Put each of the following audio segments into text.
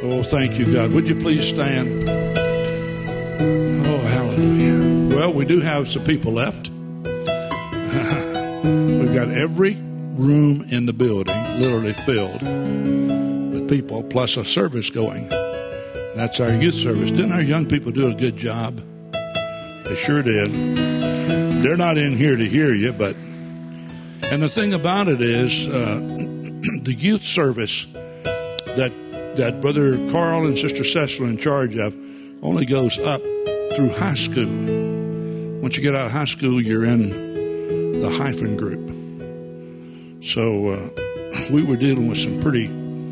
Oh, thank you, God. Would you please stand? Oh, hallelujah. Well, we do have some people left. We've got every room in the building literally filled with people, plus a service going. That's our youth service. Didn't our young people do a good job? They sure did. They're not in here to hear you, but... And the thing about it is, the youth service that Brother Carl and Sister Cecil are in charge of only goes up through high school. Once you get out of high school, you're in the hyphen group. So we were dealing with some pretty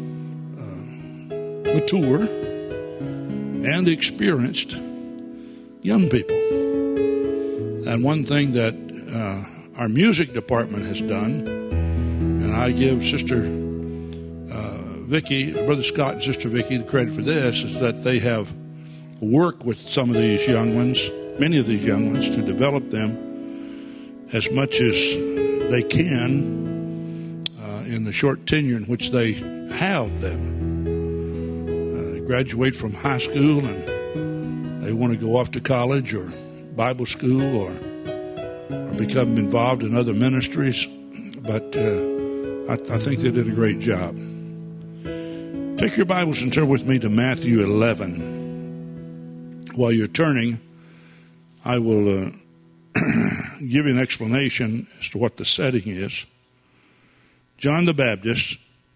mature and experienced young people. And one thing that our music department has done, and I give Sister Vicky, Brother Scott and Sister Vicky the credit for this, is that they have worked with some of these young ones, many of these young ones, to develop them as much as they can in the short tenure in which they have them. They graduate from high school and they want to go off to college or Bible school or become involved in other ministries, but I think they did a great job. Take your Bibles and turn with me to Matthew 11. While you're turning, I will give you an explanation as to what the setting is. John the Baptist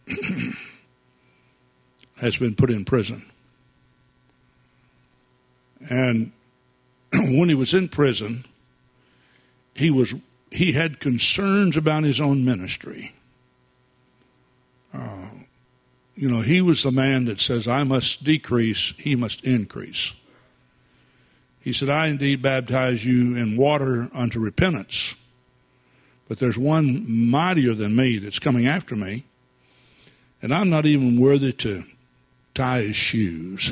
has been put in prison. And when he was in prison, he had concerns about his own ministry. He was the man that says, I must decrease, he must increase. He said, I indeed baptize you in water unto repentance, but there's one mightier than me that's coming after me, and I'm not even worthy to tie his shoes.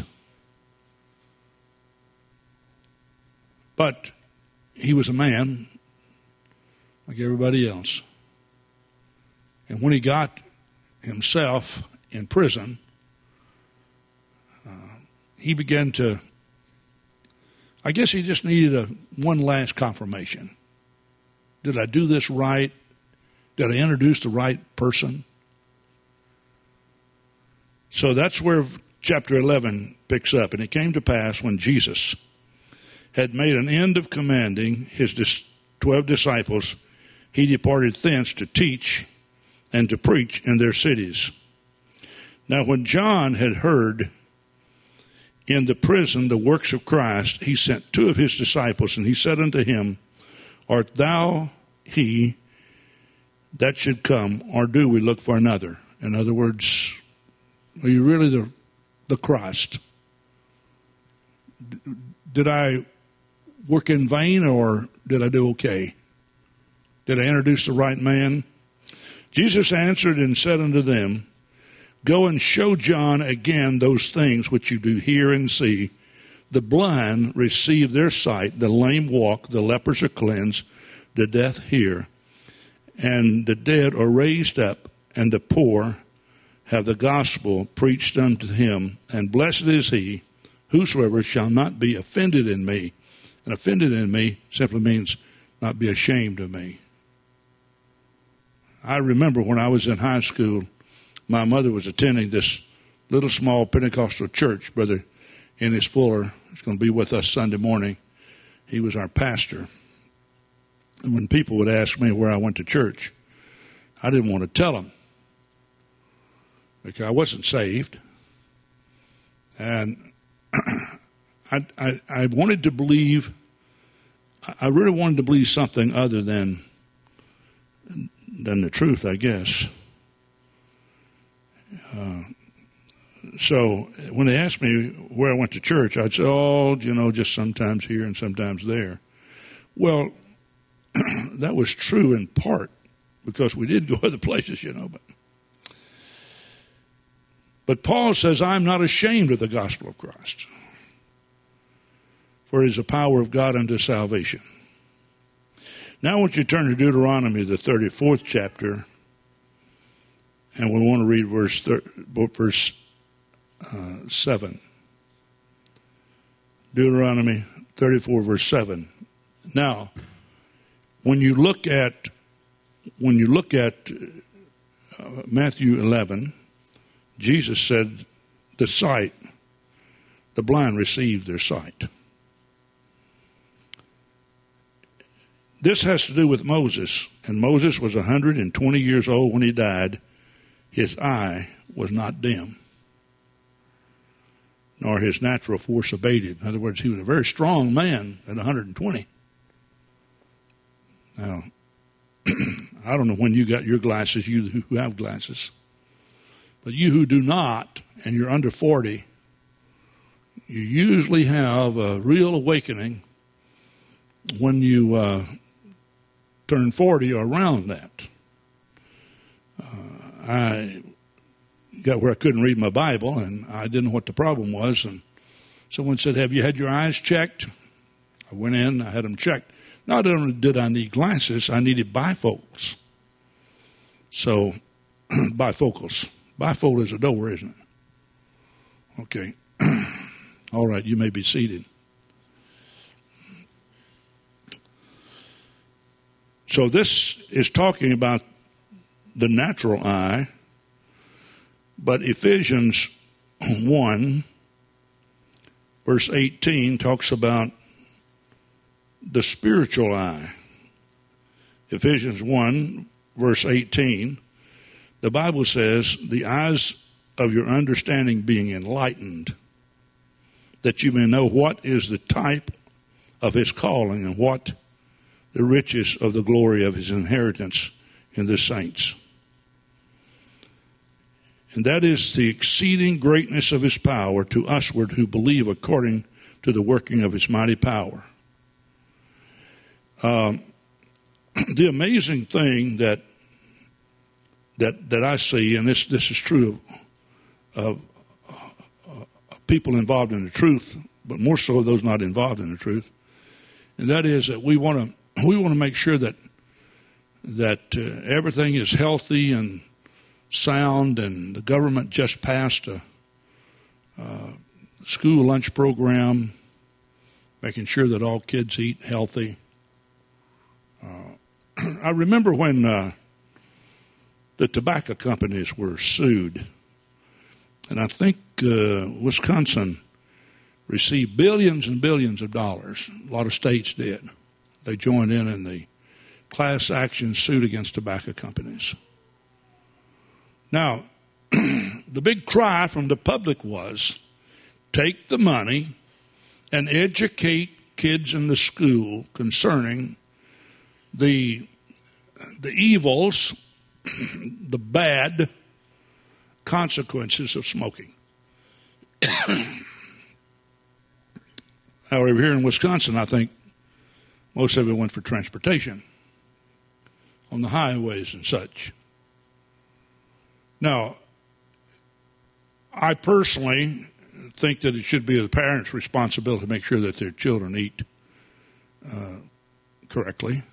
But he was a man like everybody else. And when he got himself in prison, he began to, I guess he just needed one last confirmation. Did I do this right? Did I introduce the right person? So that's where chapter 11 picks up. And it came to pass when Jesus had made an end of commanding his 12 disciples, he departed thence to teach and to preach in their cities. Now when John had heard in the prison the works of Christ, he sent 2 of his disciples, and he said unto him, Art thou he that should come, or do we look for another? In other words, are you really the Christ? Did I work in vain, or did I do okay? Did I introduce the right man? Jesus answered and said unto them, Go and show John again those things which you do hear and see. The blind receive their sight, the lame walk, the lepers are cleansed, the deaf hear, and the dead are raised up, and the poor have the gospel preached unto him. And blessed is he, whosoever shall not be offended in me. And offended in me simply means not be ashamed of me. I remember when I was in high school, my mother was attending this little small Pentecostal church. Brother Ennis Fuller is going to be with us Sunday morning. He was our pastor. And when people would ask me where I went to church, I didn't want to tell them because I wasn't saved. And I wanted to believe, I really wanted to believe something other than the truth, I guess. So when they asked me where I went to church, I'd say, just sometimes here and sometimes there. Well, that was true in part because we did go other places, But Paul says, I'm not ashamed of the gospel of Christ, for it is the power of God unto salvation. Now I want you to turn to Deuteronomy, the 34th chapter, and we want to read verse 7. Deuteronomy 34, verse 7. Now, when you look at Matthew 11, Jesus said, the blind receive their sight. This has to do with Moses, and Moses was 120 years old when he died. His eye was not dim, nor his natural force abated. In other words, he was a very strong man at 120. Now, I don't know when you got your glasses, you who have glasses, but you who do not, and you're under 40, you usually have a real awakening when you turn 40 or around that. I got where I couldn't read my Bible, and I didn't know what the problem was, and someone said, "Have you had your eyes checked?" I went in, I had them checked. Not only did I need glasses, I needed bifocals. So, bifocals. Bifocal is a door, isn't it? Okay. All right, you may be seated. So this is talking about the natural eye, but Ephesians 1, verse 18, talks about the spiritual eye. Ephesians 1, verse 18, the Bible says, the eyes of your understanding being enlightened, that you may know what is the type of his calling and what the riches of the glory of his inheritance in the saints. And that is the exceeding greatness of his power to usward who believe according to the working of his mighty power. The amazing thing that I see, and this is true of people involved in the truth, but more so of those not involved in the truth, and that is that we want to make sure that everything is healthy and sound, and the government just passed a school lunch program, making sure that all kids eat healthy. I remember when the tobacco companies were sued, and I think Wisconsin received billions and billions of dollars. A lot of states did. They joined in the class action suit against tobacco companies. Now, the big cry from the public was, take the money and educate kids in the school concerning the evils, the bad consequences of smoking. However, here in Wisconsin, I think most of it went for transportation on the highways and such. Now, I personally think that it should be the parents' responsibility to make sure that their children eat correctly.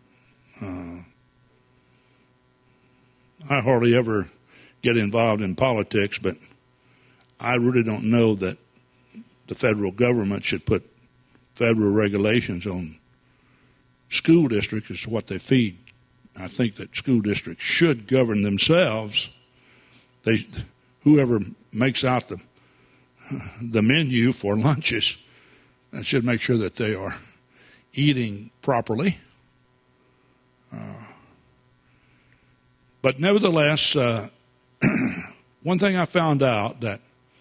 I hardly ever get involved in politics, but I really don't know that the federal government should put federal regulations on school districts as to what they feed. I think that school districts should govern themselves. Whoever makes out the menu for lunches should make sure that they are eating properly. But nevertheless, one thing I found out that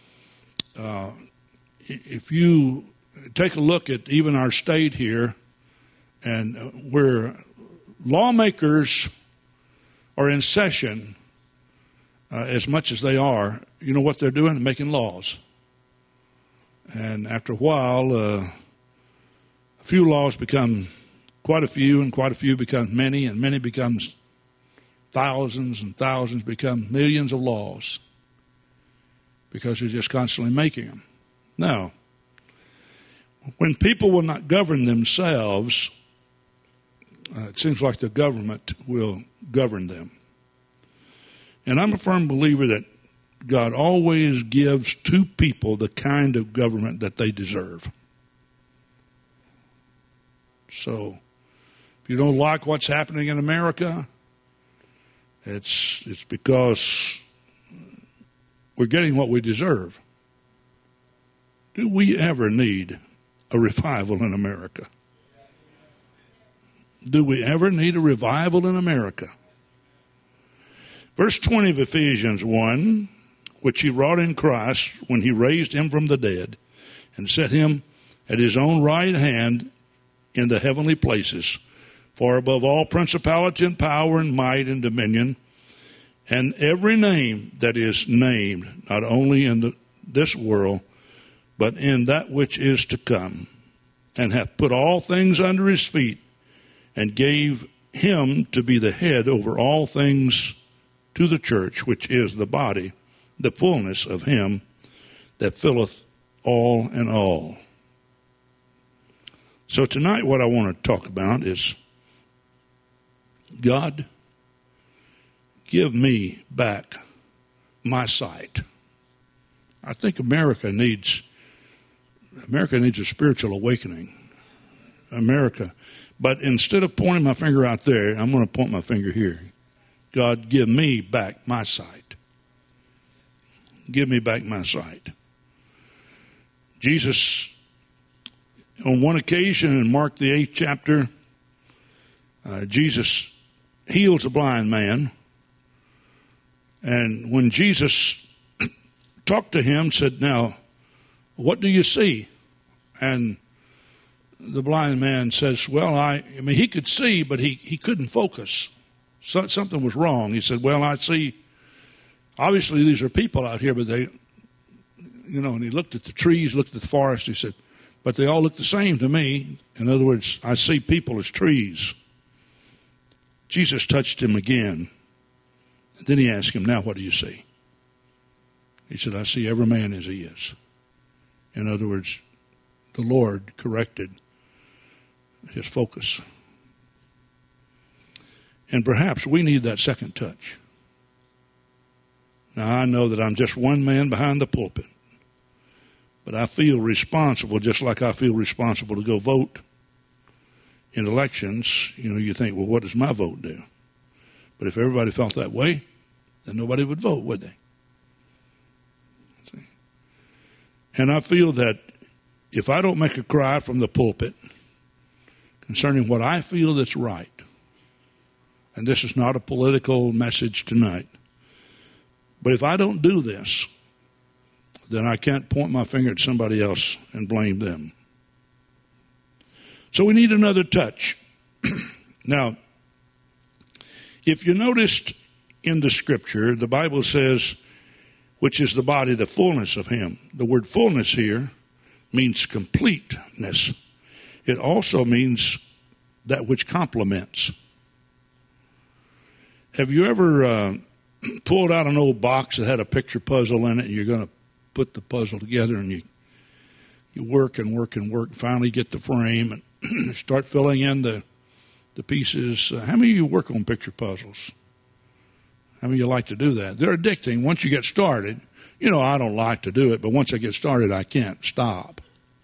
if you take a look at even our state here, and where lawmakers are in session as much as they are, you know what they're doing? Making laws. And after a while, a few laws become quite a few, and quite a few become many, and many becomes thousands, and thousands become millions of laws because they're just constantly making them. Now, when people will not govern themselves, it seems like the government will govern them. And I'm a firm believer that God always gives to people the kind of government that they deserve. So, if you don't like what's happening in America, it's because we're getting what we deserve. Do we ever need a revival in America? Do we ever need a revival in America? Verse 20 of Ephesians 1, which he wrought in Christ when he raised him from the dead and set him at his own right hand in the heavenly places, far above all principality and power and might and dominion, and every name that is named, not only in this world, but in that which is to come, and hath put all things under his feet, and gave him to be the head over all things to the church, which is the body, the fullness of him that filleth all in all. So tonight what I want to talk about is, God, give me back my sight. I think America needs a spiritual awakening. America. But instead of pointing my finger out there, I'm going to point my finger here. God, give me back my sight. Give me back my sight. Jesus, on one occasion in Mark the 8th chapter, Jesus heals a blind man. And when Jesus talked to him, said, now, what do you see? And the blind man says, well, I mean, he could see, but he couldn't focus. So, something was wrong. He said, well, I see, obviously these are people out here, but they, and he looked at the trees, looked at the forest, he said, but they all look the same to me. In other words, I see people as trees. Jesus touched him again. And then he asked him, now what do you see? He said, I see every man as he is. In other words, the Lord corrected his focus. And perhaps we need that second touch. Now, I know that I'm just one man behind the pulpit, but I feel responsible, just like I feel responsible to go vote in elections. You think, well, what does my vote do? But if everybody felt that way, then nobody would vote, would they? See? And I feel that if I don't make a cry from the pulpit concerning what I feel that's right, and this is not a political message tonight, but if I don't do this, then I can't point my finger at somebody else and blame them. So we need another touch. Now, if you noticed in the scripture, the Bible says, which is the body, the fullness of him. The word fullness here means completeness. It also means that which complements. Have you ever pulled out an old box that had a picture puzzle in it, and you're going to put the puzzle together, and you work and work and work, and finally get the frame and start filling in the pieces? How many of you work on picture puzzles? How many of you like to do that? They're addicting once you get started. I don't like to do it, but once I get started, I can't stop.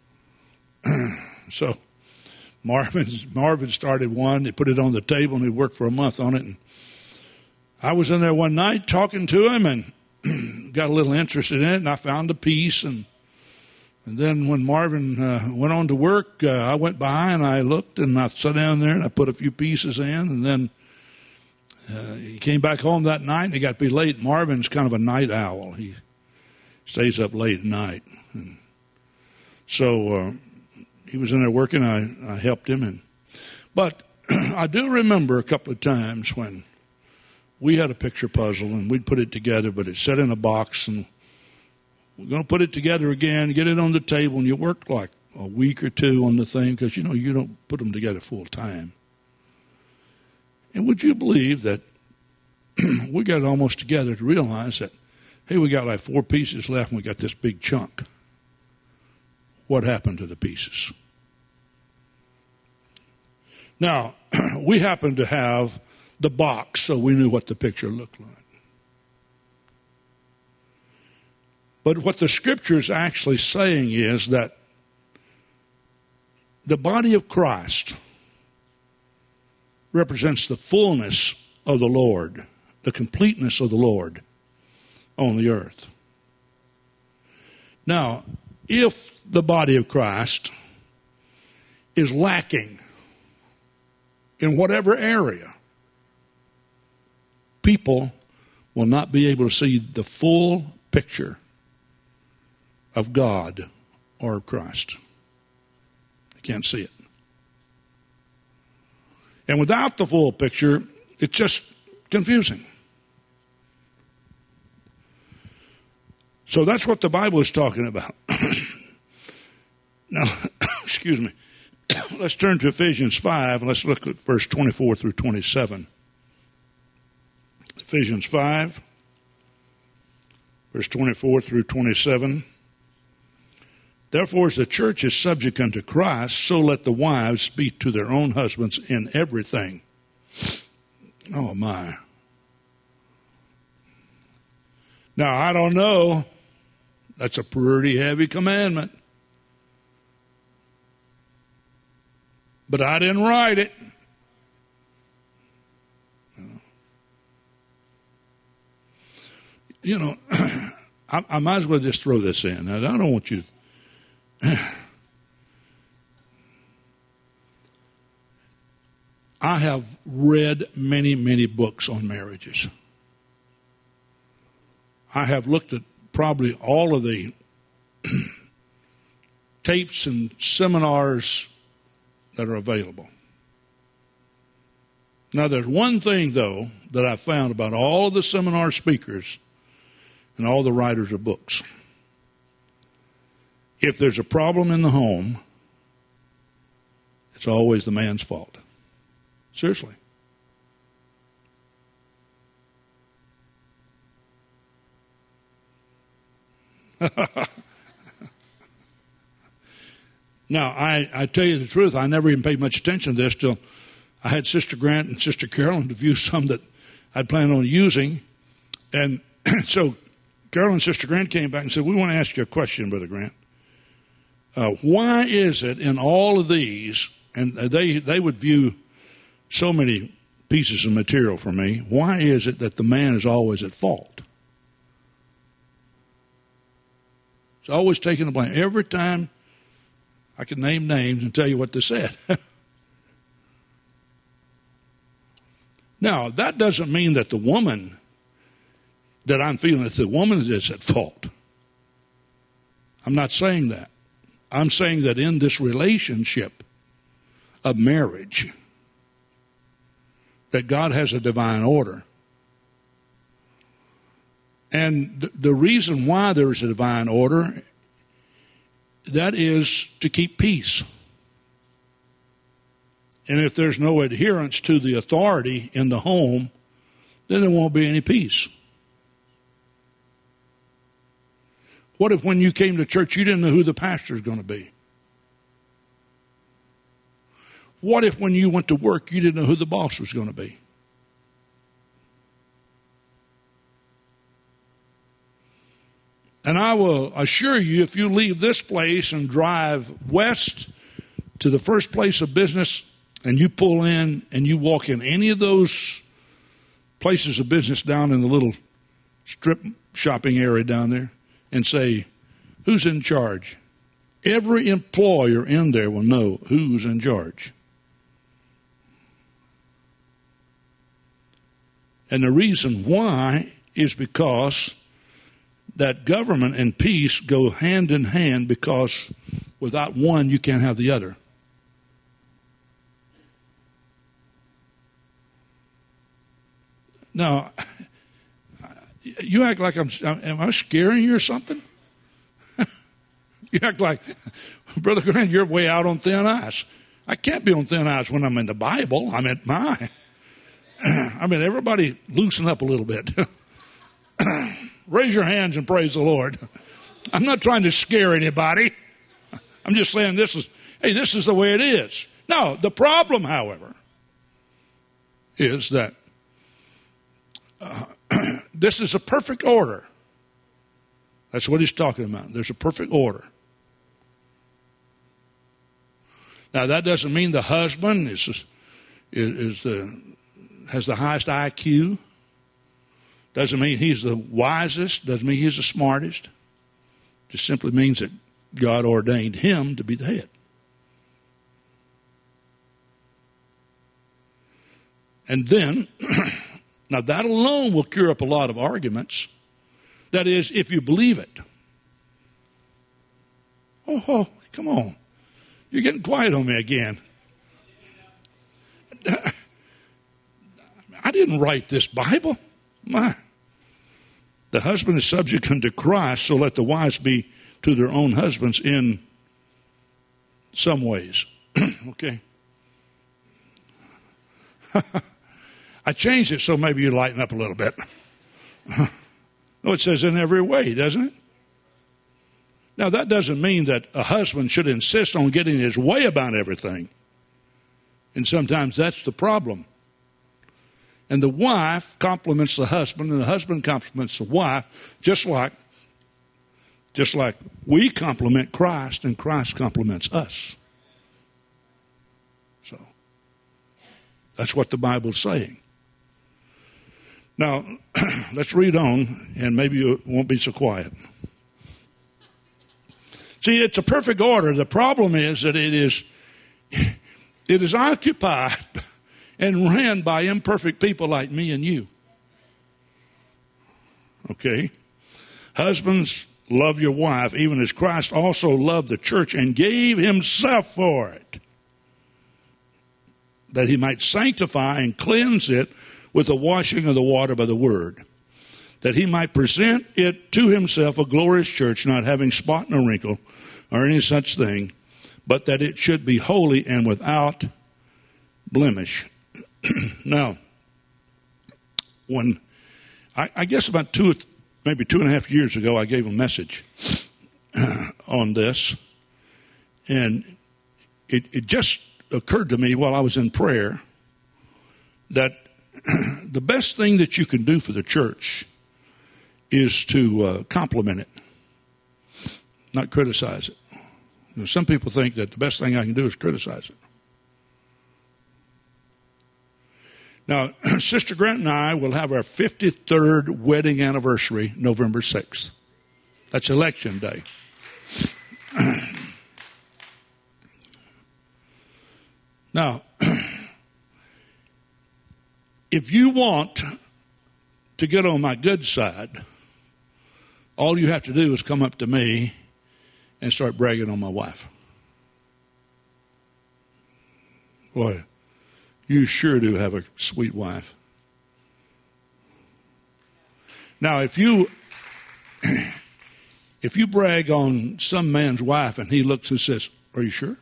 So Marvin started one. They put it on the table, and he worked for a month on it. And I was in there one night talking to him and got a little interested in it, and I found a piece. And then when Marvin went on to work, I went by and I looked, and I sat down there and I put a few pieces in. And then he came back home that night, and it got to be late. Marvin's kind of a night owl. He stays up late at night. And so he was in there working. I helped him. But I do remember a couple of times when we had a picture puzzle, and we'd put it together, but it's set in a box, and we're going to put it together again, get it on the table, and you work like a week or two on the thing because, you don't put them together full time. And would you believe that we got it almost together to realize that, hey, we got like 4 pieces left, and we got this big chunk. What happened to the pieces? Now, we happened to have the box, so we knew what the picture looked like. But what the Scripture is actually saying is that the body of Christ represents the fullness of the Lord, the completeness of the Lord on the earth. Now, if the body of Christ is lacking in whatever area, people will not be able to see the full picture of God or of Christ. They can't see it. And without the full picture, it's just confusing. So that's what the Bible is talking about. Now, excuse me. Let's turn to Ephesians 5 and let's look at verse 24 through 27. Ephesians 5, verse 24 through 27. Therefore, as the church is subject unto Christ, so let the wives be to their own husbands in everything. Oh, my. Now, I don't know. That's a pretty heavy commandment. But I didn't write it. You know, I might as well just throw this in. I don't want you to... I have read many, many books on marriages. I have looked at probably all of the tapes and seminars that are available. Now, there's one thing, though, that I found about all the seminar speakers and all the writers of books. If there's a problem in the home, it's always the man's fault. Seriously. Now, I tell you the truth, I never even paid much attention to this till I had Sister Grant and Sister Carolyn to view some that I'd planned on using. And so Carolyn and Sister Grant came back and said, we want to ask you a question, Brother Grant. Why is it in all of these, and they would view so many pieces of material for me, why is it that the man is always at fault? He's always taking the blame. Every time I could name names and tell you what they said. Now, that doesn't mean that the woman, that I'm feeling that the woman is at fault. I'm not saying that. I'm saying that in this relationship of marriage, that God has a divine order. And the reason why there is a divine order, that is to keep peace. And if there's no adherence to the authority in the home, then there won't be any peace. What if when you came to church you didn't know who the pastor is going to be? What if when you went to work you didn't know who the boss was going to be? And I will assure you, if you leave this place and drive west to the first place of business and you pull in and you walk in any of those places of business down in the little strip shopping area down there and say, who's in charge? Every employer in there will know who's in charge. And the reason why is because that government and peace go hand in hand, because without one you can't have the other. Now, you act like am I scaring you or something? You act like, Brother Grant, you're way out on thin ice. I can't be on thin ice when I'm in the Bible. I'm at my. I mean, everybody loosen up a little bit. Raise your hands and praise the Lord. I'm not trying to scare anybody. I'm just saying this is the way it is. Now, the problem, however, is that this is a perfect order. That's what he's talking about. There's a perfect order. Now, that doesn't mean the husband has the highest IQ. Doesn't mean he's the wisest. Doesn't mean he's the smartest. Just simply means that God ordained him to be the head. And then, now that alone will cure up a lot of arguments. That is, if you believe it. Oh, come on. You're getting quiet on me again. I didn't write this Bible. My. The husband is subject unto Christ, so let the wives be to their own husbands in some ways. Okay? I changed it so maybe you lighten up a little bit. No, it says in every way, doesn't it? Now, that doesn't mean that a husband should insist on getting his way about everything. And sometimes that's the problem. And the wife compliments the husband, and the husband compliments the wife, just like we compliment Christ, and Christ compliments us. So, that's what the Bible's saying. Now, let's read on, and maybe you won't be so quiet. See, it's a perfect order. The problem is that it is occupied and ran by imperfect people like me and you. Okay? Husbands, love your wife, even as Christ also loved the church and gave himself for it, that he might sanctify and cleanse it with the washing of the water by the word, that he might present it to himself a glorious church, not having spot nor wrinkle or any such thing, but that it should be holy and without blemish. Now, when I guess about maybe 2.5 years ago, I gave a message on this, and it just occurred to me while I was in prayer that the best thing that you can do for the church is to compliment it, not criticize it. You know, some people think that the best thing I can do is criticize it. Now, Sister Grant and I will have our 53rd wedding anniversary November 6th. That's election day. Now, if you want to get on my good side, all you have to do is come up to me and start bragging on my wife. Boy, you sure do have a sweet wife. Now, if you brag on some man's wife and he looks and says, "Are you sure?"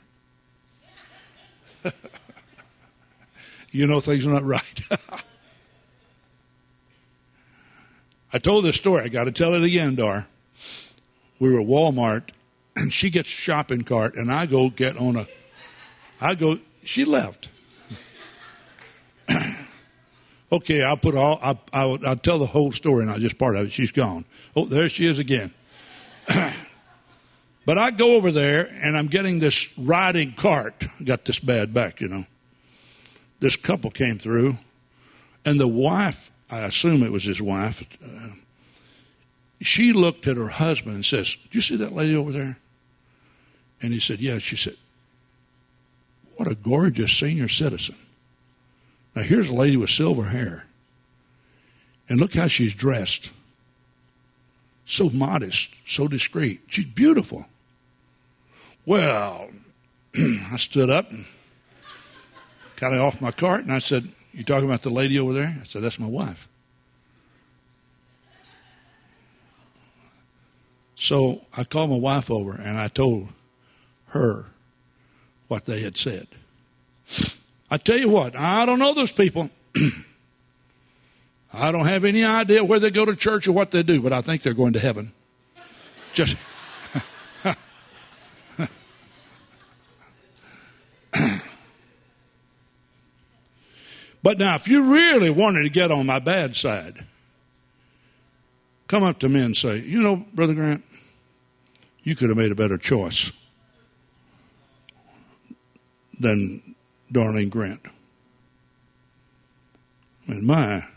You know things are not right. I told this story. I got to tell it again, Dar. We were at Walmart, and she gets a shopping cart, and I go get on she left. Okay, I'll tell the whole story, not just part of it. She's gone. Oh, there she is again. But I go over there, and I'm getting this riding cart. Got this bad back, you know. This couple came through, and the wife, I assume it was his wife, she looked at her husband and says, "Do you see that lady over there?" And he said, "Yeah." She said, "What a gorgeous senior citizen. Now here's a lady with silver hair. And look how she's dressed. So modest, so discreet. She's beautiful." Well, I stood up and got off my cart, and I said, "You talking about the lady over there?" I said, "That's my wife." So I called my wife over, and I told her what they had said. I tell you what, I don't know those people. I don't have any idea where they go to church or what they do, but I think they're going to heaven. Just... But now, if you really wanted to get on my bad side, come up to me and say, you know, Brother Grant, you could have made a better choice than Darlene Grant. I mean,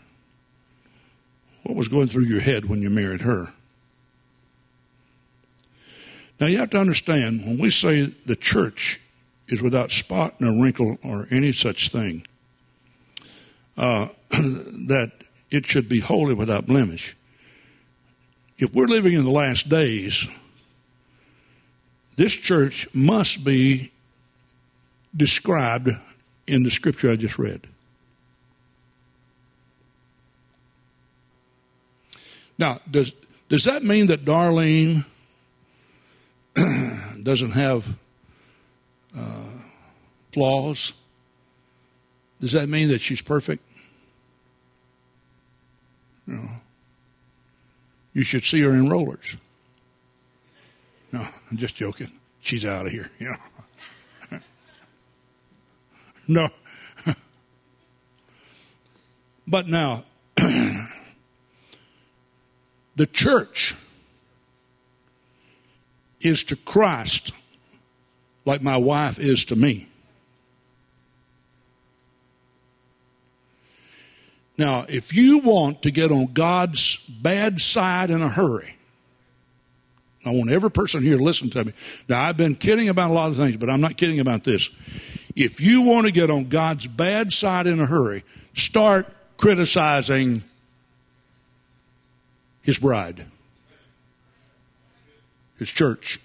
what was going through your head when you married her? Now, you have to understand, when we say the church is without spot nor wrinkle or any such thing, that it should be holy without blemish. If we're living in the last days, this church must be described in the scripture I just read. Now, does that mean that Darlene doesn't have flaws? Does that mean that she's perfect? No. You should see her in rollers. No, I'm just joking. She's out of here. You know. No. But now, the church is to Christ like my wife is to me. Now, if you want to get on God's bad side in a hurry, I want every person here to listen to me. Now, I've been kidding about a lot of things, but I'm not kidding about this. If you want to get on God's bad side in a hurry, start criticizing His bride, His church.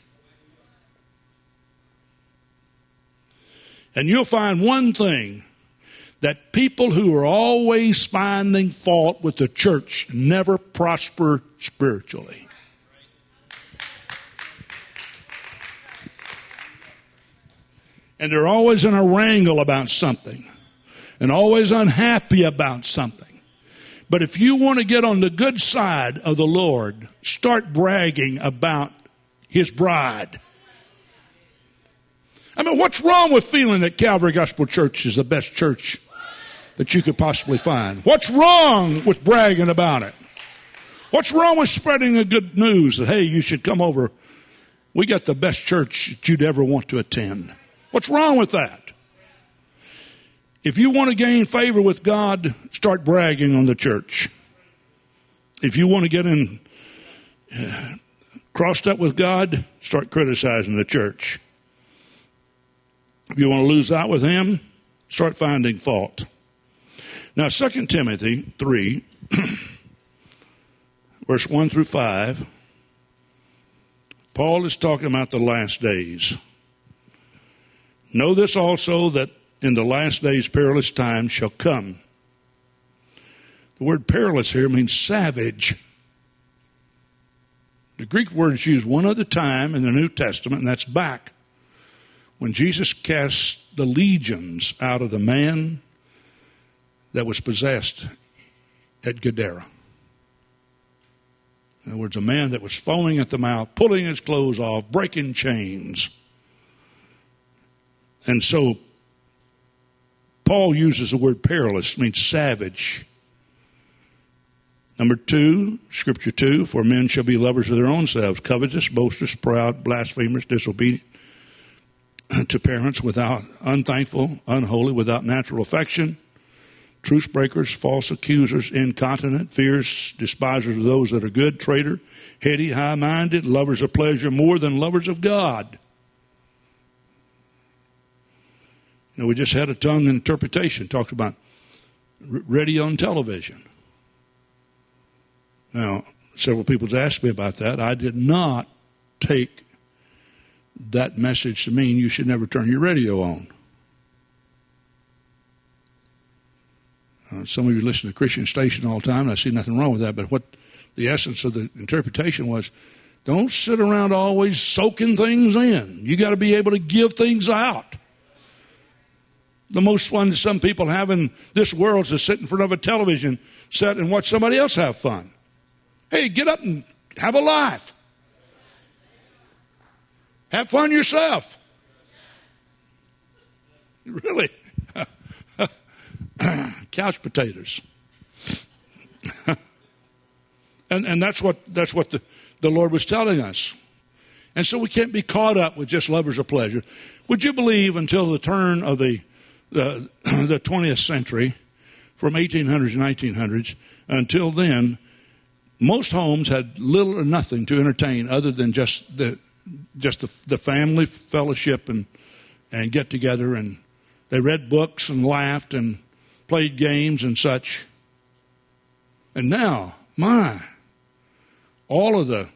And you'll find one thing, that people who are always finding fault with the church never prosper spiritually. And they're always in a wrangle about something and always unhappy about something. But if you want to get on the good side of the Lord, start bragging about His bride. I mean, what's wrong with feeling that Calvary Gospel Church is the best church that you could possibly find? What's wrong with bragging about it? What's wrong with spreading the good news that, hey, you should come over. We got the best church that you'd ever want to attend. What's wrong with that? If you want to gain favor with God, start bragging on the church. If you want to get in crossed up with God, start criticizing the church. If you want to lose out with Him, start finding fault. Now, 2 Timothy 3, verse 1 through 5, Paul is talking about the last days. Know this also, that in the last days perilous times shall come. The word perilous here means savage. The Greek word is used one other time in the New Testament, and that's back when Jesus cast the legions out of the man that was possessed at Gadara. In other words, a man that was foaming at the mouth, pulling his clothes off, breaking chains. And so Paul uses the word perilous, means savage. Number 2, Scripture 2, for men shall be lovers of their own selves, covetous, boasters, proud, blasphemers, disobedient to parents, without unthankful, unholy, without natural affection, truce breakers, false accusers, incontinent, fierce, despisers of those that are good, traitor, heady, high-minded, lovers of pleasure more than lovers of God. You know, we just had a tongue interpretation, talked about radio and television. Now, several people asked me about that. I did not take that message to mean you should never turn your radio on. Some of you listen to Christian station all the time, and I see nothing wrong with that, but what the essence of the interpretation was, don't sit around always soaking things in. You got to be able to give things out. The most fun that some people have in this world is to sit in front of a television set and watch somebody else have fun. Hey, get up and have a life. Have fun yourself. Really. Couch potatoes. And that's what the Lord was telling us. And so we can't be caught up with just lovers of pleasure. Would you believe until the turn of the 20th century, from 1800s to 1900s, until then, most homes had little or nothing to entertain other than just the family fellowship and get together, and they read books and laughed and played games and such. And now, all of the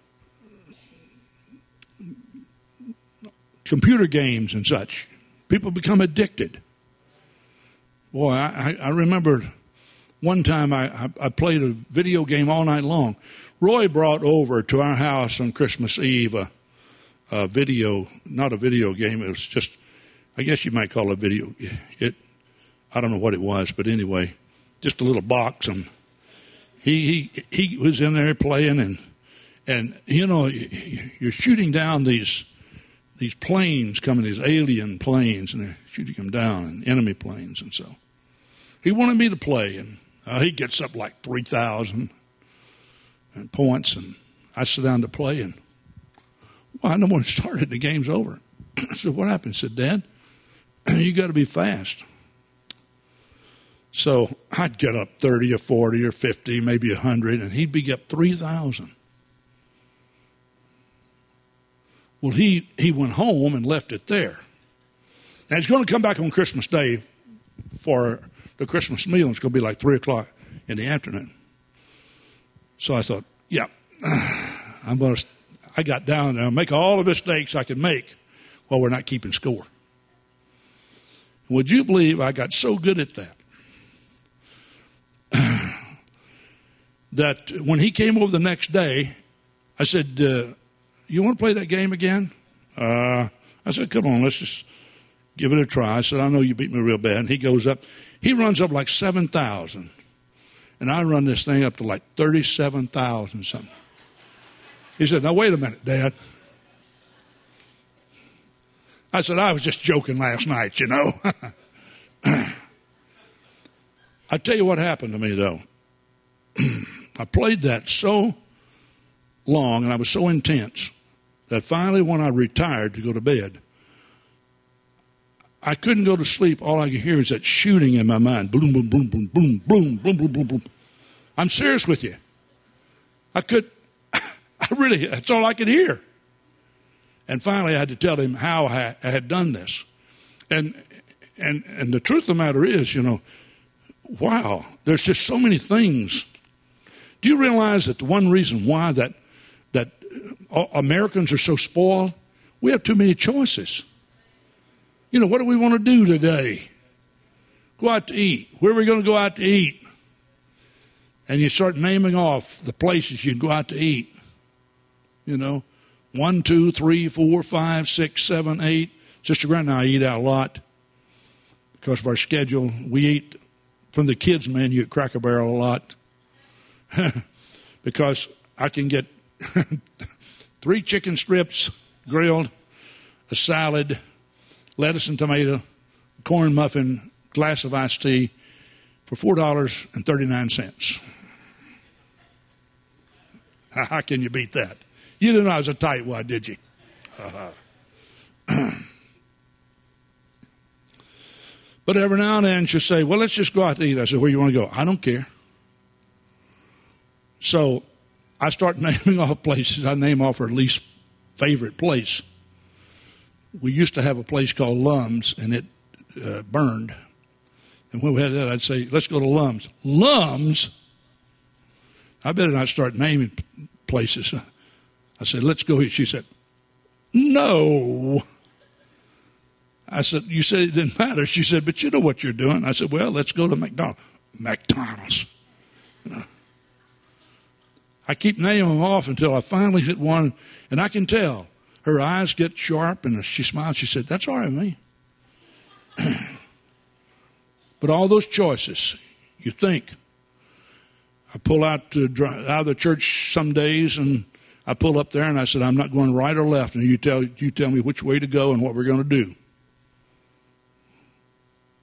computer games and such, people become addicted. Boy, I remember one time I played a video game all night long. Roy brought over to our house on Christmas Eve a video, not a video game, it was just, I guess you might call it a video. I don't know what it was, but anyway, just a little box, and he was in there playing, and you know, you're shooting down these planes coming, these alien planes, and they're shooting them down, and enemy planes, and so he wanted me to play, and he gets up like 3,000 points, and I sit down to play, and well, I know when it started, the game's over. I said, what happened? He said, Dad, you got to be fast. So I'd get up 30 or 40 or 50, maybe 100, and he'd be up 3,000. Well, he went home and left it there. Now, he's going to come back on Christmas Day for the Christmas meal, and it's going to be like 3 o'clock in the afternoon. So I thought, yeah, I got down there and make all the mistakes I could make while we're not keeping score. Would you believe I got so good at that that when he came over the next day, I said, you want to play that game again? I said, come on, let's just give it a try. I said, I know you beat me real bad. And he goes up. He runs up like 7,000. And I run this thing up to like 37,000 something. He said, now wait a minute, Dad. I said, I was just joking last night, you know. I tell you what happened to me, though. I played that so long and I was so intense that finally when I retired to go to bed, I couldn't go to sleep. All I could hear was that shooting in my mind. Boom, boom, boom, boom, boom, boom, boom, boom, boom, boom. I'm serious with you. That's all I could hear. And finally I had to tell him how I had done this. And the truth of the matter is, you know, wow, there's just so many things. Do you realize that the one reason why that Americans are so spoiled, we have too many choices. You know, what do we want to do today? Go out to eat. Where are we going to go out to eat? And you start naming off the places you can go out to eat. You know, 1, 2, 3, 4, 5, 6, 7, 8. Sister Grant and I eat out a lot because of our schedule. We eat from the kids' menu at Cracker Barrel a lot because I can get 3 chicken strips grilled, a salad, lettuce and tomato, corn muffin, glass of iced tea for $4.39. How can you beat that? You didn't know I was a tightwad, did you? But every now and then she'll say, well, let's just go out to eat. I said, where you want to go? I don't care. So I start naming off places. I name off her least favorite place. We used to have a place called Lums, and it burned. And when we had that, I'd say, let's go to Lums. Lums? I better not start naming places. I said, let's go here. She said, no. I said, you said it didn't matter. She said, but you know what you're doing. I said, well, let's go to McDonald's. McDonald's. You know. I keep naming them off until I finally hit one, and I can tell. Her eyes get sharp, and she smiles. She said, that's all right with me. But all those choices, you think. I pull out of the church some days, and I pull up there, and I said, I'm not going right or left, and you tell me which way to go and what we're going to do.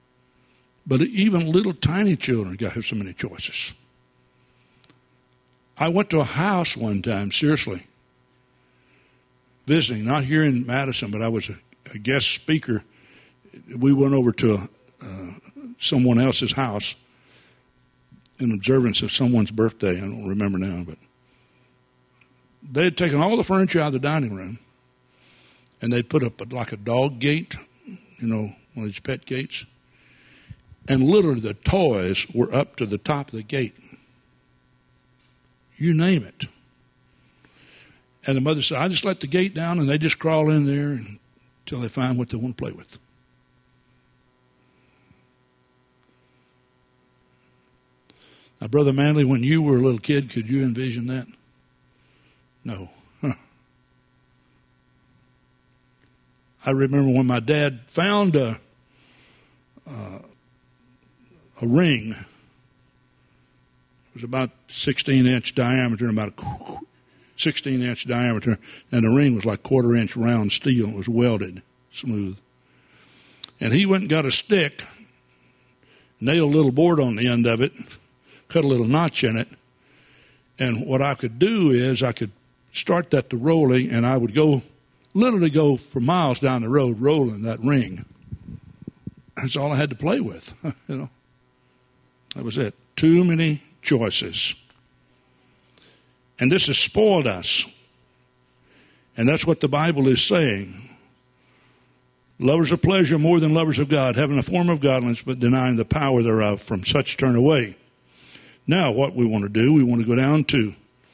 But even little tiny children have so many choices. I went to a house one time, seriously, visiting, not here in Madison, but I was a guest speaker. We went over to someone else's house in observance of someone's birthday. I don't remember now, but they had taken all the furniture out of the dining room, and they'd put up like a dog gate, one of these pet gates, and literally the toys were up to the top of the gate. You name it. And the mother said, I just let the gate down, and they just crawl in there until they find what they want to play with. Now, Brother Manley, when you were a little kid, could you envision that? No. I remember when my dad found a ring. It was about 16-inch diameter, about a 16-inch diameter, and the ring was like quarter-inch round steel. It was welded smooth. And he went and got a stick, nailed a little board on the end of it, cut a little notch in it, and what I could do is I could start that to rolling, and I would literally go for miles down the road rolling that ring. That's all I had to play with, That was it. Too many choices. And this has spoiled us. And that's what the Bible is saying. Lovers of pleasure more than lovers of God, having a form of godliness, but denying the power thereof. From such turn away. Now, what we want to do, we want to go down to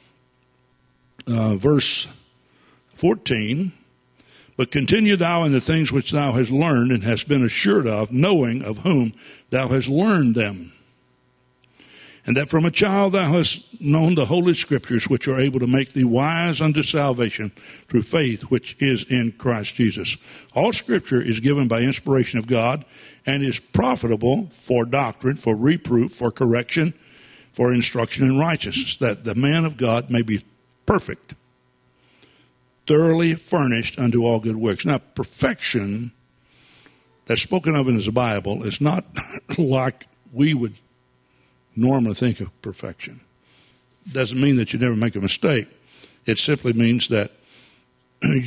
verse 14. But continue thou in the things which thou hast learned and hast been assured of, knowing of whom thou hast learned them. And that from a child thou hast known the holy scriptures, which are able to make thee wise unto salvation through faith which is in Christ Jesus. All scripture is given by inspiration of God and is profitable for doctrine, for reproof, for correction, for instruction in righteousness, that the man of God may be perfect, thoroughly furnished unto all good works. Now, perfection that's spoken of in the Bible is not like we would normally think of perfection. It doesn't mean that you never make a mistake. It simply means that when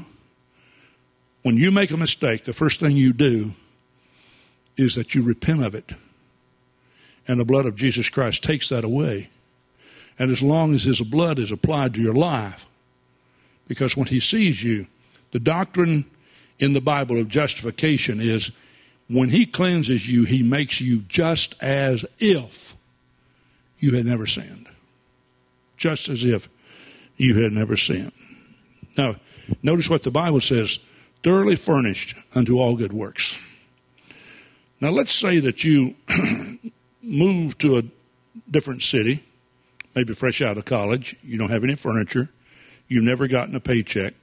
you make a mistake, the first thing you do is that you repent of it. And the blood of Jesus Christ takes that away. And as long as his blood is applied to your life, because when he sees you, the doctrine in the Bible of justification is when he cleanses you, he makes you just as if you had never sinned. Just as if you had never sinned. Now, notice what the Bible says, thoroughly furnished unto all good works. Now, let's say that you move to a different city, maybe fresh out of college. You don't have any furniture. You've never gotten a paycheck.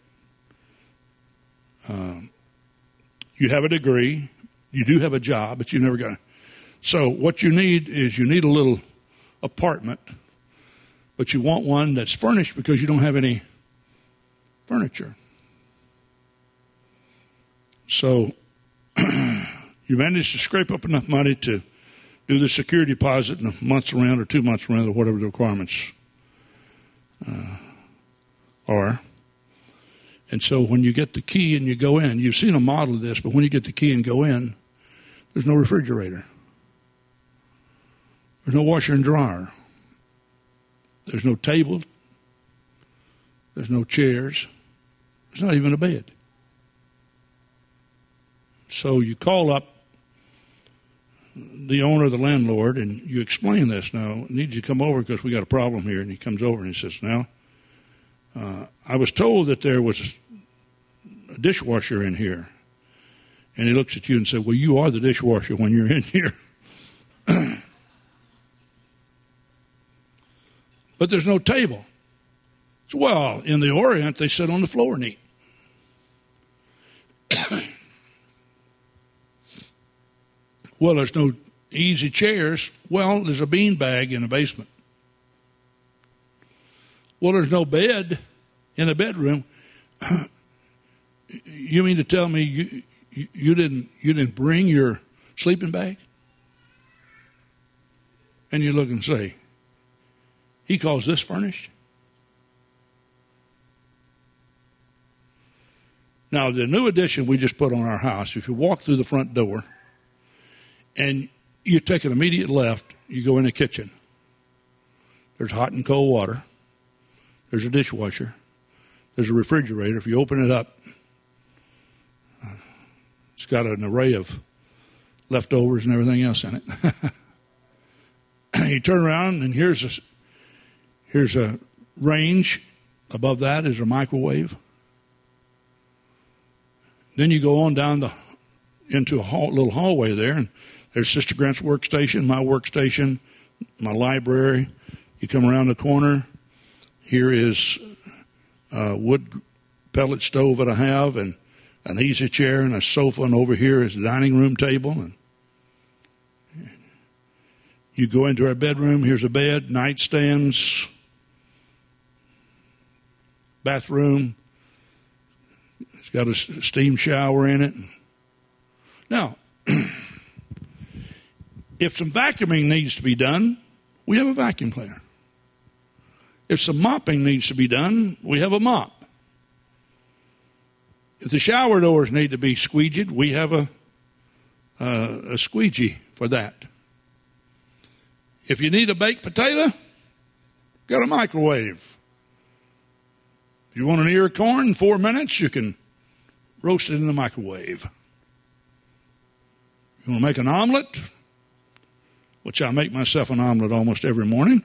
You have a degree. You do have a job, but you've never got it. So what you need is a little apartment, but you want one that's furnished because you don't have any furniture. So you managed to scrape up enough money to do the security deposit in a month's rent or 2 months' rent or whatever the requirements are. And so when you get the key and you go in, you've seen a model of this, but when you get the key and go in, there's no refrigerator. There's no washer and dryer. There's no table. There's no chairs. There's not even a bed. So you call up the owner, the landlord, and you explain this. Now, I need you to come over because we got a problem here. And he comes over and he says, now, I was told that there was a dishwasher in here. And he looks at you and says, well, you are the dishwasher when you're in here. But there's no table. So, well, in the Orient, they sit on the floor and eat. Well, there's no easy chairs. Well, there's a bean bag in the basement. Well, there's no bed in the bedroom. You mean to tell me you didn't bring your sleeping bag? And you look and say, He calls this furnished. Now, the new addition we just put on our house, if you walk through the front door and you take an immediate left, you go in the kitchen. There's hot and cold water. There's a dishwasher. There's a refrigerator. If you open it up, it's got an array of leftovers and everything else in it. You turn around, and here's a range. Above that is a microwave. Then you go on down into a little hallway there, and there's Sister Grant's workstation, my library. You come around the corner. Here is a wood pellet stove that I have, and an easy chair and a sofa, and over here is the dining room table. And you go into our bedroom. Here's a bed, nightstands, bathroom. It's got a steam shower in it. Now, if some vacuuming needs to be done, we have a vacuum cleaner. If some mopping needs to be done, we have a mop. If the shower doors need to be squeegeed, we have a squeegee for that. If you need a baked potato, got a microwave. If you want an ear of corn in 4 minutes, you can roast it in the microwave. You want to make an omelet, which I make myself an omelet almost every morning.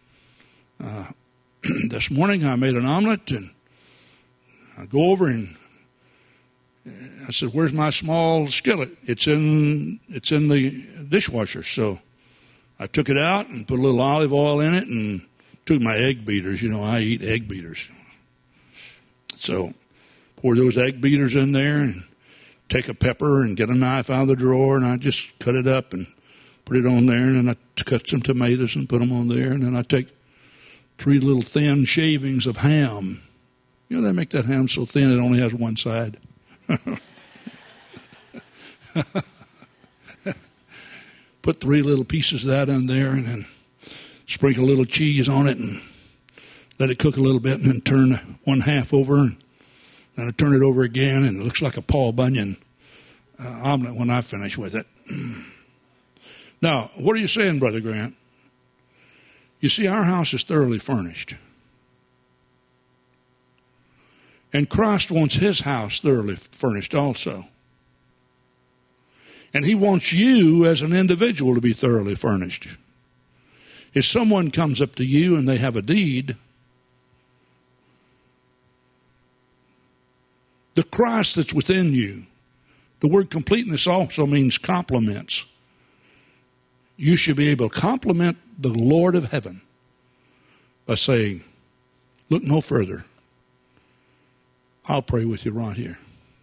This morning I made an omelet, and I go over and I said, "Where's my small skillet?" It's in the dishwasher. So I took it out and put a little olive oil in it and took my egg beaters. You know, I eat egg beaters. So pour those egg beaters in there and take a pepper and get a knife out of the drawer, and I just cut it up and put it on there, and then I cut some tomatoes and put them on there, and then I take 3 little thin shavings of ham. You know, they make that ham so thin it only has one side. Put 3 little pieces of that in there, and then sprinkle a little cheese on it and let it cook a little bit, and then turn one half over, and then I turn it over again, and it looks like a Paul Bunyan omelet when I finish with it. Now, what are you saying, Brother Grant? You see, our house is thoroughly furnished. And Christ wants his house thoroughly furnished also. And he wants you as an individual to be thoroughly furnished. If someone comes up to you and they have a deed, the Christ that's within you, the word completeness also means compliments. You should be able to compliment the Lord of heaven by saying, "Look no further. I'll pray with you right here."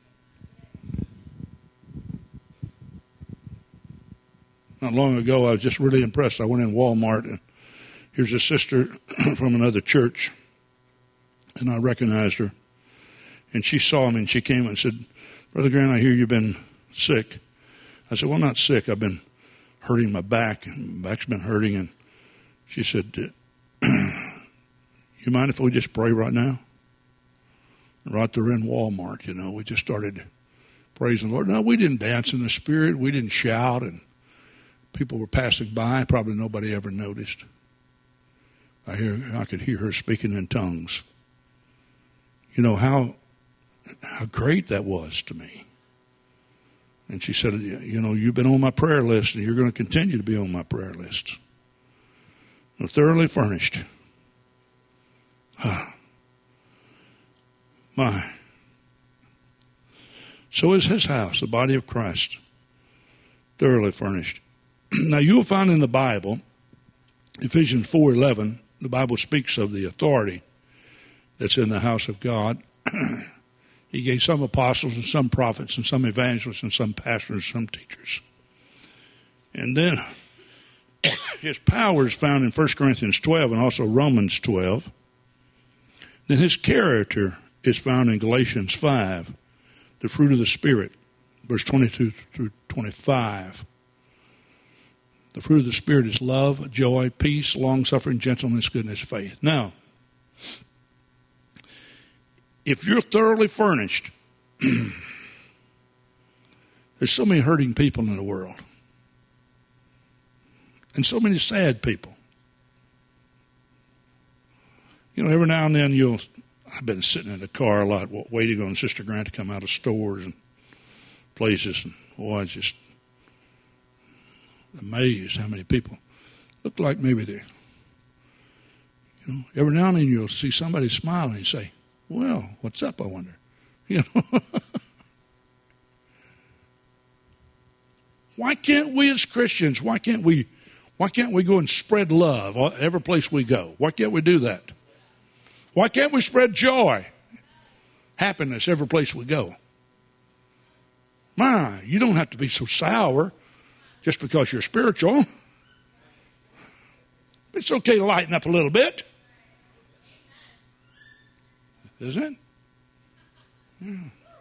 Not long ago, I was just really impressed. I went in Walmart, and here's a sister from another church, and I recognized her. And she saw me, and she came and said, "Brother Grant, I hear you've been sick." I said, "Well, not sick. I've been hurting my back. My back's been hurting." And she said, "You mind if we just pray right now?" Right there in Walmart, you know, we just started praising the Lord. No, we didn't dance in the Spirit. We didn't shout, and people were passing by. Probably nobody ever noticed. I could hear her speaking in tongues. You know how great that was to me. And she said, "You know, you've been on my prayer list, and you're going to continue to be on my prayer list." We're thoroughly furnished. My. So is his house, the body of Christ, thoroughly furnished. Now you'll find in the Bible, Ephesians 4:11, the Bible speaks of the authority that's in the house of God. He gave some apostles and some prophets and some evangelists and some pastors and some teachers. And then his power is found in 1 Corinthians 12 and also Romans 12. Then his character is found in Galatians 5, the fruit of the Spirit, verse 22 through 25. The fruit of the Spirit is love, joy, peace, long-suffering, gentleness, goodness, faith. Now, if you're thoroughly furnished, there's so many hurting people in the world. And so many sad people. You know, every now and then I've been sitting in the car a lot waiting on Sister Grant to come out of stores and places. And boy, I was just amazed how many people look like maybe they're, every now and then you'll see somebody smile and you say, well, what's up, I wonder? Why can't we as Christians, why can't we go and spread love every place we go? Why can't we do that? Why can't we spread joy, happiness every place we go? You don't have to be so sour just because you're spiritual. It's okay to lighten up a little bit. Isn't it? Yeah.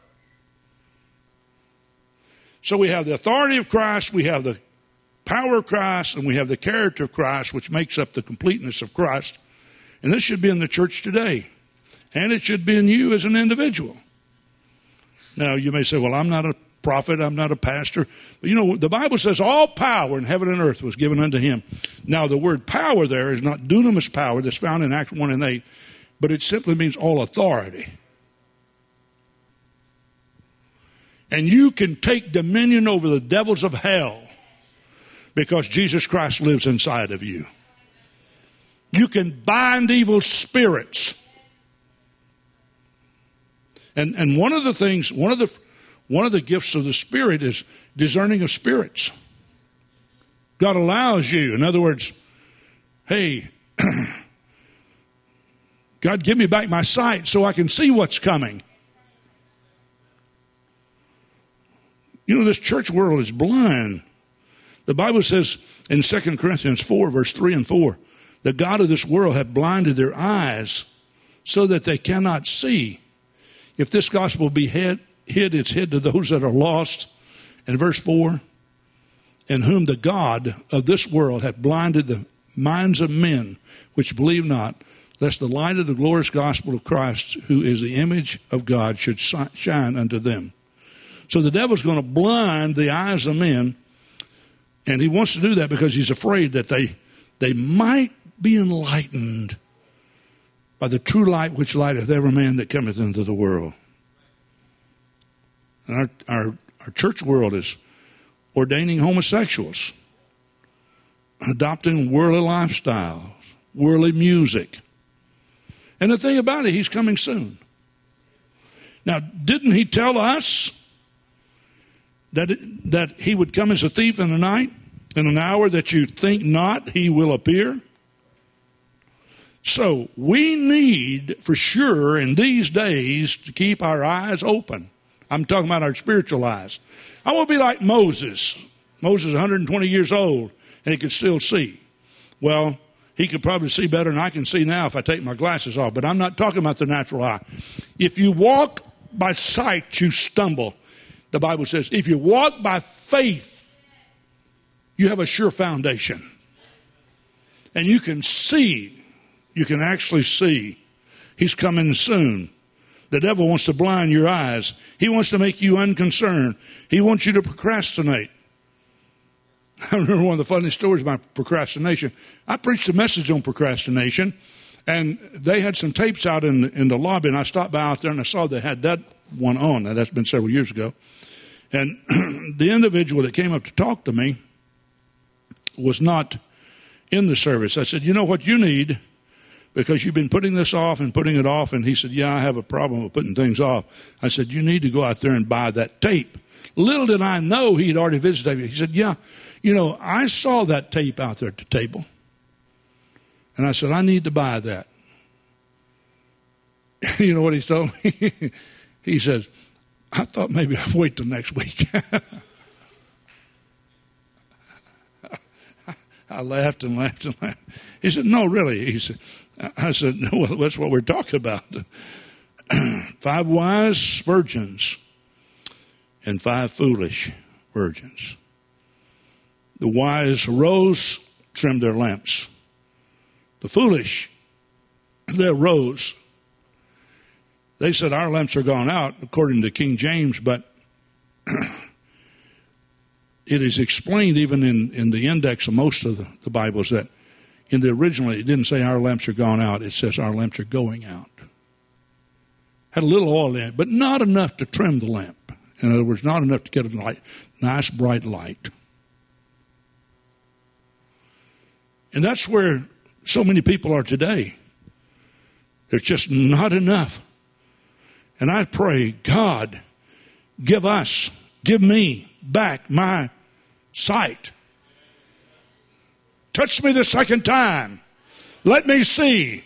So we have the authority of Christ, we have the power of Christ, and we have the character of Christ, which makes up the completeness of Christ. And this should be in the church today. And it should be in you as an individual. Now, you may say, well, I'm not a prophet, I'm not a pastor. But the Bible says all power in heaven and earth was given unto him. Now, the word power there is not dunamis power that's found in Acts 1:8, but it simply means all authority. And you can take dominion over the devils of hell because Jesus Christ lives inside of you. You can bind evil spirits. And one of the things, one of the gifts of the Spirit is discerning of spirits. God allows you, in other words, hey, God, give me back my sight so I can see what's coming. This church world is blind. The Bible says in 2 Corinthians 4, verse 3 and 4, the God of this world hath blinded their eyes so that they cannot see. If this gospel be hid, it's hid to those that are lost. And verse 4, in whom the God of this world hath blinded the minds of men which believe not, lest the light of the glorious gospel of Christ, who is the image of God, should shine unto them. So the devil's going to blind the eyes of men, and he wants to do that because he's afraid that they might be enlightened by the true light which lighteth every man that cometh into the world. And our church world is ordaining homosexuals, adopting worldly lifestyles, worldly music. And the thing about it, he's coming soon. Now, didn't he tell us that he would come as a thief in the night? In an hour that you think not, he will appear. So we need, for sure, in these days, to keep our eyes open. I'm talking about our spiritual eyes. I want to be like Moses. Moses is 120 years old, and he could still see. Well, he could probably see better than I can see now if I take my glasses off. But I'm not talking about the natural eye. If you walk by sight, you stumble. The Bible says, if you walk by faith, you have a sure foundation. And you can see. You can actually see. He's coming soon. The devil wants to blind your eyes. He wants to make you unconcerned. He wants you to procrastinate. I remember one of the funniest stories about procrastination. I preached a message on procrastination, and they had some tapes out in the lobby, and I stopped by out there, and I saw they had that one on. Now, that's been several years ago. And the individual that came up to talk to me was not in the service. I said, you know what you need? Because you've been putting this off and putting it off. And he said, yeah, I have a problem with putting things off. I said, you need to go out there and buy that tape. Little did I know he had already visited me. He said, yeah, I saw that tape out there at the table. And I said, I need to buy that. You know what he told me? He says, I thought maybe I'd wait till next week. I laughed and laughed and laughed. He said, no, really. He said, I said, no, well, that's what we're talking about. 5 wise virgins and 5 foolish virgins. The wise arose, trimmed their lamps. The foolish, they arose. They said, our lamps are gone out, according to King James, but it is explained even in the index of most of the Bibles that in the original, it didn't say our lamps are gone out. It says our lamps are going out. Had a little oil in it, but not enough to trim the lamp. In other words, not enough to get a nice bright light. And that's where so many people are today. There's just not enough. And I pray, God, give me back my sight. Touch me the second time. Let me see.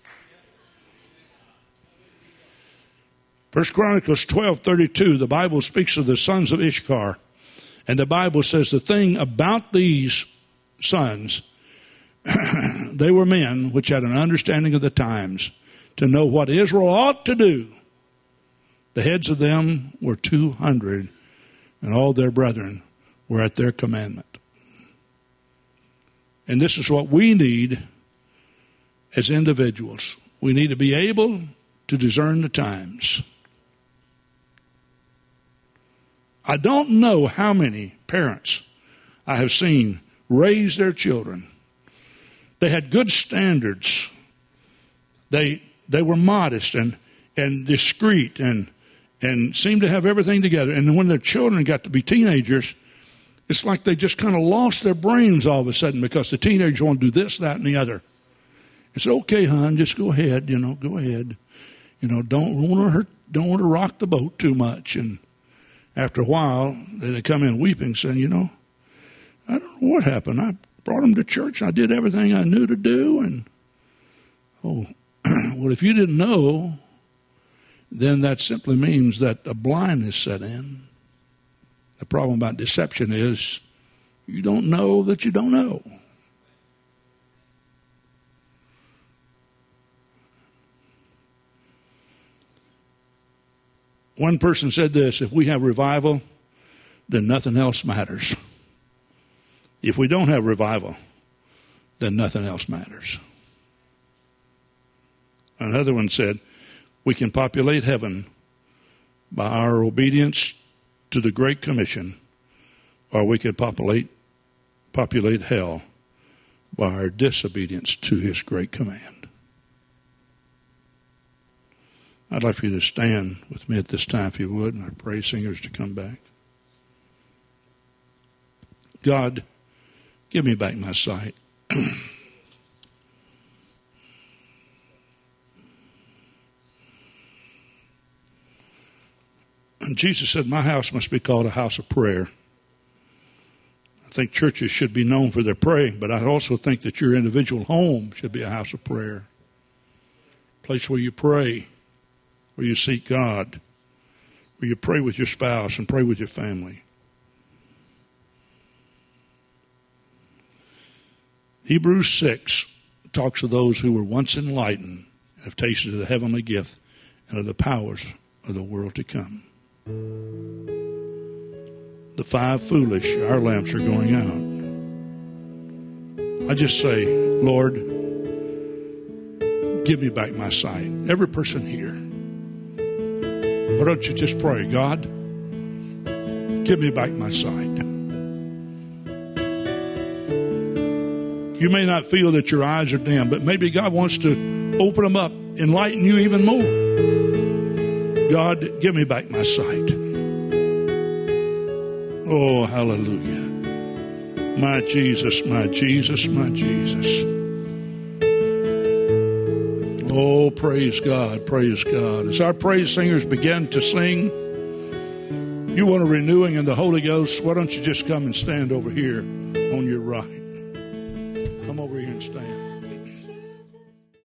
1 Chronicles 12:32, the Bible speaks of the sons of Issachar. And the Bible says the thing about these sons, they were men which had an understanding of the times to know what Israel ought to do. The heads of them were 200, and all their brethren were at their commandment. And this is what we need as individuals. We need to be able to discern the times. I don't know how many parents I have seen raise their children. They had good standards. They were modest and discreet and seemed to have everything together. And when their children got to be teenagers, it's like they just kind of lost their brains all of a sudden because the teenagers want to do this, that, and the other. It's okay, hon, just go ahead, go ahead. Don't want to rock the boat too much. And after a while, they come in weeping, saying, I don't know what happened. I brought them to church. I did everything I knew to do. And, well, if you didn't know, then that simply means that a blindness set in. The problem about deception is you don't know that you don't know. One person said this, if we have revival, then nothing else matters. If we don't have revival, then nothing else matters. Another one said, we can populate heaven by our obedience to the Great Commission, or we could populate hell by our disobedience to his great command. I'd like for you to stand with me at this time, if you would, and our praise singers to come back. God, give me back my sight. Jesus said, my house must be called a house of prayer. I think churches should be known for their praying, but I also think that your individual home should be a house of prayer. A place where you pray, where you seek God, where you pray with your spouse and pray with your family. Hebrews 6 talks of those who were once enlightened, have tasted of the heavenly gift and of the powers of the world to come. The five foolish, our lamps are going out. I just say, Lord, give me back my sight. Every person here. Why don't you just pray, God, give me back my sight. You may not feel that your eyes are dim, but maybe God wants to open them up, enlighten you even more. God, give me back my sight. Oh, hallelujah. My Jesus, my Jesus, my Jesus. Oh, praise God, praise God. As our praise singers begin to sing, you want a renewing in the Holy Ghost, why don't you just come and stand over here on your right? Come over here and stand.